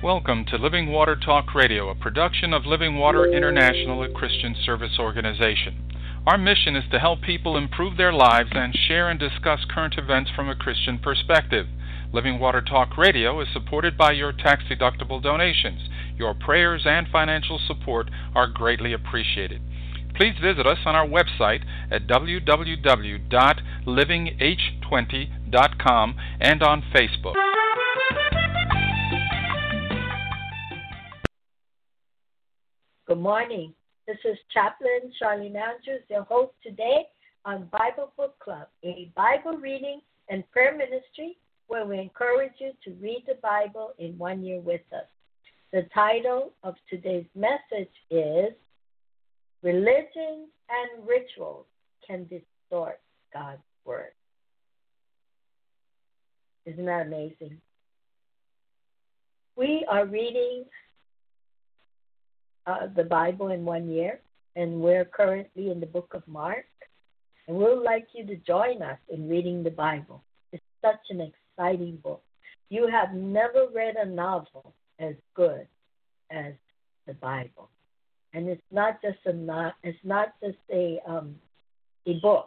Welcome to Living Water Talk Radio, a production of Living Water International, a Christian service organization. Our mission is to help people improve their lives and share and discuss current events from a Christian perspective. Living Water Talk Radio is supported by your tax-deductible donations. Your prayers and financial support are greatly appreciated. Please visit us on our website at www.livingh20.com and on Facebook. Good morning. This is Chaplain Charlene Andrews, your host today on Bible Book Club, a Bible reading and prayer ministry where we encourage you to read the Bible in 1 year with us. The title of today's message is Religion and Rituals Can Distort God's Word. Isn't that amazing? We are reading the Bible in 1 year, and we're currently in the book of Mark, and we'd like you to join us in reading the Bible. It's such an exciting book. You have never read a novel as good as the Bible, and it's not just a book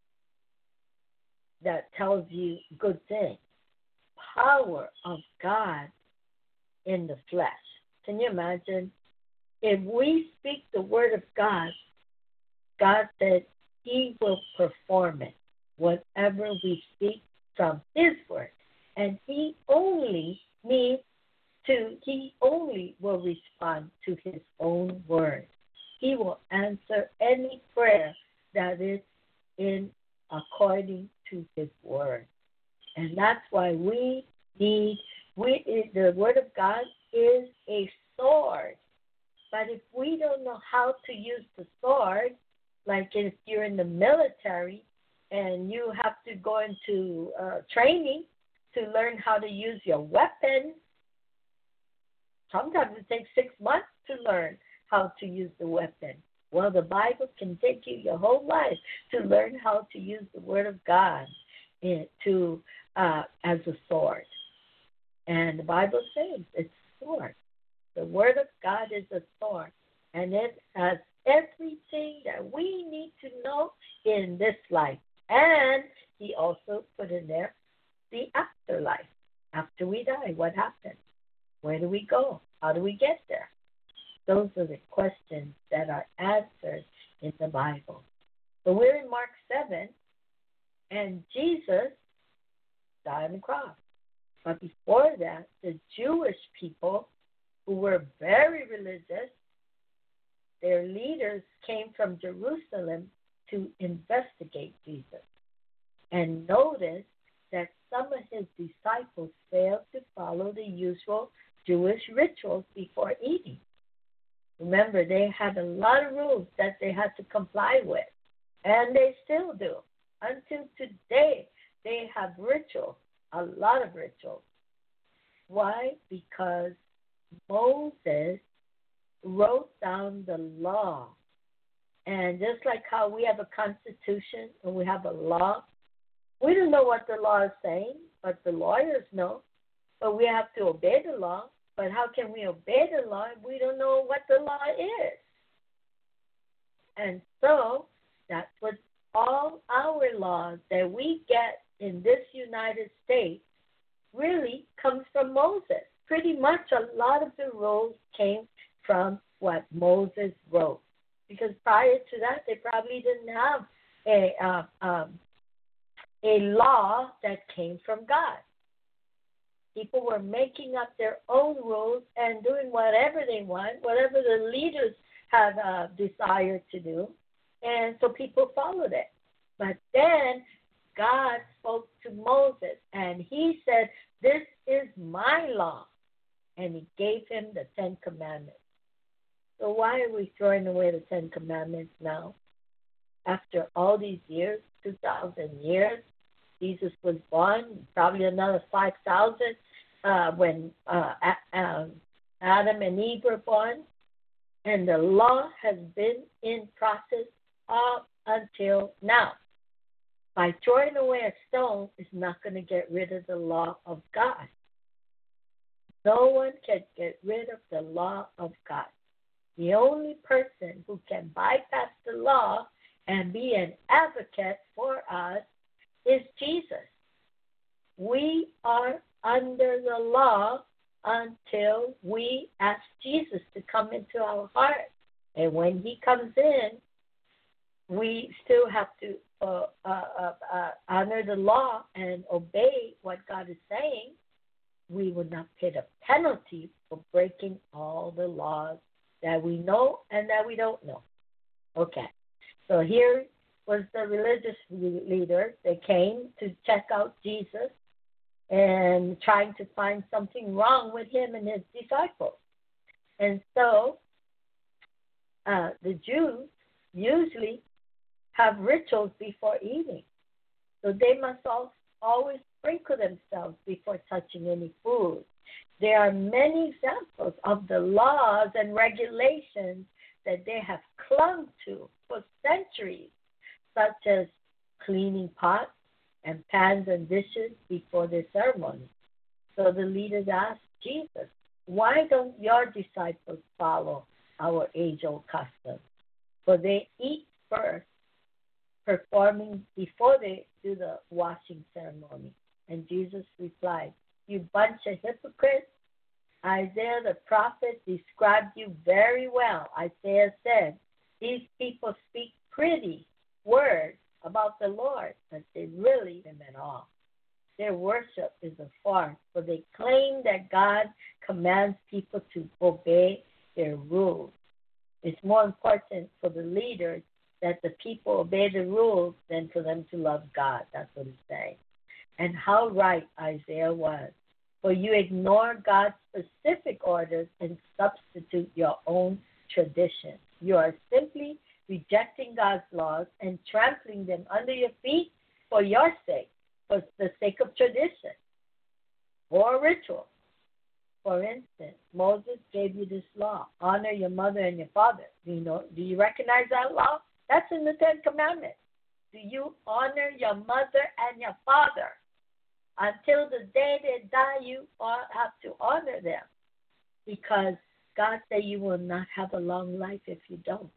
that tells you good things. Power of God in the flesh. Can you imagine? If we speak the word of God, God said he will perform it, whatever we speak from his word. And he only will respond to his own word. He will answer any prayer that is in according to his word. And that's why the word of God is a sword. But if we don't know how to use the sword, like if you're in the military and you have to go into training to learn how to use your weapon, sometimes it takes 6 months to learn how to use the weapon. Well, the Bible can take you your whole life to learn how to use the Word of God as a sword. And the Bible says it's a sword. The Word of God is a sword, and it has everything that we need to know in this life. And he also put in there the afterlife. After we die, what happens? Where do we go? How do we get there? Those are the questions that are answered in the Bible. So we're in Mark 7, and Jesus died on the cross. But before that, the Jewish people, who were very religious, their leaders came from Jerusalem to investigate Jesus and noticed that some of his disciples failed to follow the usual Jewish rituals before eating. Remember, they had a lot of rules that they had to comply with, and they still do. Until today, they have rituals, a lot of rituals. Why? Because Moses wrote down the law. And just like how we have a constitution and we have a law, we don't know what the law is saying, but the lawyers know. But we have to obey the law. But how can we obey the law if we don't know what the law is? And so that's what all our laws that we get in this United States really comes from Moses. Pretty much a lot of the rules came from what Moses wrote. Because prior to that, they probably didn't have a law that came from God. People were making up their own rules and doing whatever they want, whatever the leaders have desired to do. And so people followed it. But then God spoke to Moses, and he said, "This is my law." And he gave him the 10 Commandments. So why are we throwing away the 10 Commandments now? After all these years, 2,000 years, Jesus was born, probably another 5,000 when Adam and Eve were born. And the law has been in process up until now. By throwing away a stone is not going to get rid of the law of God. No one can get rid of the law of God. The only person who can bypass the law and be an advocate for us is Jesus. We are under the law until we ask Jesus to come into our heart. And when he comes in, we still have to honor the law and obey what God is saying. We will not pay the penalty for breaking all the laws that we know and that we don't know. Okay, so here was the religious leader. They came to check out Jesus and trying to find something wrong with him and his disciples. And so the Jews usually have rituals before eating. So they must always sprinkle themselves before touching any food. There are many examples of the laws and regulations that they have clung to for centuries, such as cleaning pots and pans and dishes before the ceremony. So the leaders asked Jesus, why don't your disciples follow our age-old custom? For they eat first, performing before they do the washing ceremony. And Jesus replied, you bunch of hypocrites, Isaiah the prophet described you very well. Isaiah said, these people speak pretty words about the Lord, but they really them at all. Their worship is a farce, for they claim that God commands people to obey their rules. It's more important for the leaders that the people obey the rules than for them to love God. That's what he's saying. And how right Isaiah was. For you ignore God's specific orders and substitute your own tradition. You are simply rejecting God's laws and trampling them under your feet for your sake, for the sake of tradition or ritual. For instance, Moses gave you this law: honor your mother and your father. Do you recognize that law? That's in the Ten Commandments. Do you honor your mother and your father? Until the day they die, you have to honor them, because God said you will not have a long life if you don't.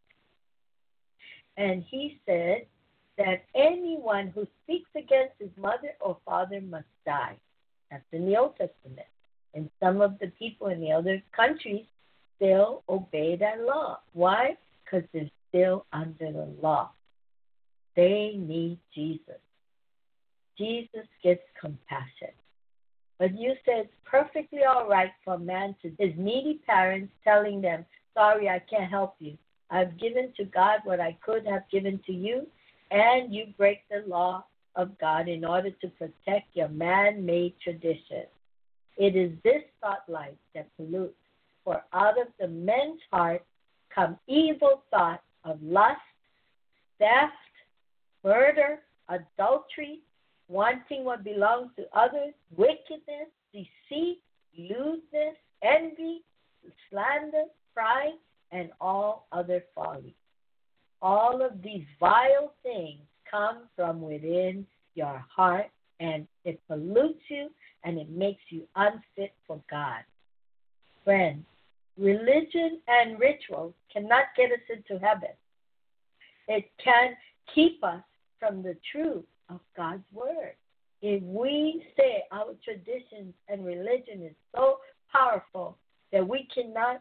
And he said that anyone who speaks against his mother or father must die. That's in the Old Testament. And some of the people in the other countries still obey that law. Why? Because they're still under the law. They need Jesus. Jesus gets compassion. But you said it's perfectly all right for a man to his needy parents telling them, sorry, I can't help you. I've given to God what I could have given to you, and you break the law of God in order to protect your man-made tradition. It is this thought life that pollutes, for out of the men's heart come evil thoughts of lust, theft, murder, adultery, wanting what belongs to others, wickedness, deceit, lewdness, envy, slander, pride, and all other folly. All of these vile things come from within your heart, and it pollutes you, and it makes you unfit for God. Friends, religion and rituals cannot get us into heaven. It can keep us from the truth of God's word. If we say our traditions and religion is so powerful that we cannot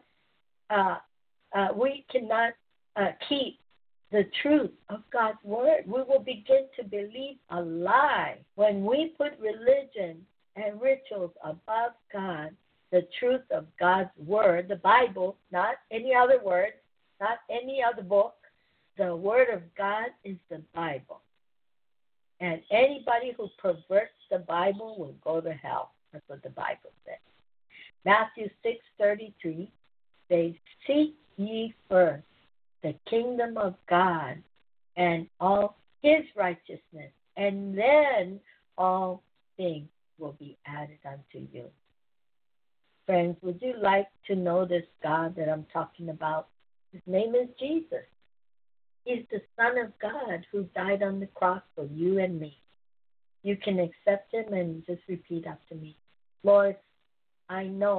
keep the truth of God's word, we will begin to believe a lie. When we put religion and rituals above God, the truth of God's word, the Bible, not any other word, not any other book, the word of God is the Bible. And anybody who perverts the Bible will go to hell. That's what the Bible says. Matthew 6:33 says, seek ye first the kingdom of God and all his righteousness, and then all things will be added unto you. Friends, would you like to know this God that I'm talking about? His name is Jesus. He's the Son of God who died on the cross for you and me. You can accept him and just repeat after me. Lord, I know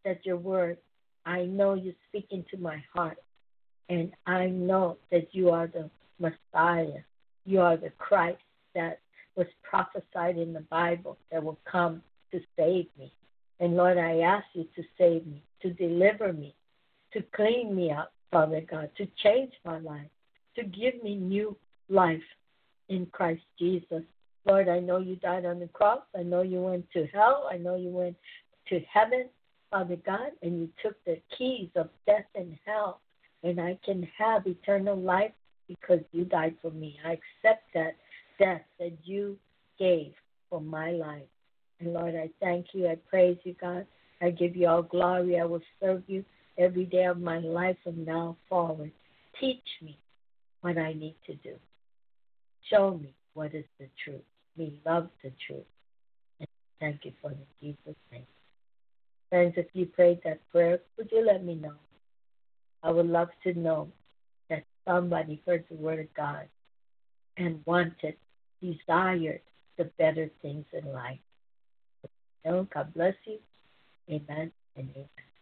that your word, I know you speak into my heart. And I know that you are the Messiah. You are the Christ that was prophesied in the Bible that will come to save me. And Lord, I ask you to save me, to deliver me, to clean me up, Father God, to change my life, to give me new life in Christ Jesus. Lord, I know you died on the cross. I know you went to hell. I know you went to heaven, Father God, and you took the keys of death and hell. And I can have eternal life because you died for me. I accept that death that you gave for my life. And Lord, I thank you. I praise you, God. I give you all glory. I will serve you every day of my life from now forward. Teach me what I need to do. Show me what is the truth. We love the truth. And thank you for it in Jesus' name. Friends, if you prayed that prayer, would you let me know? I would love to know that somebody heard the word of God and wanted, desired the better things in life. So, God bless you. Amen and amen.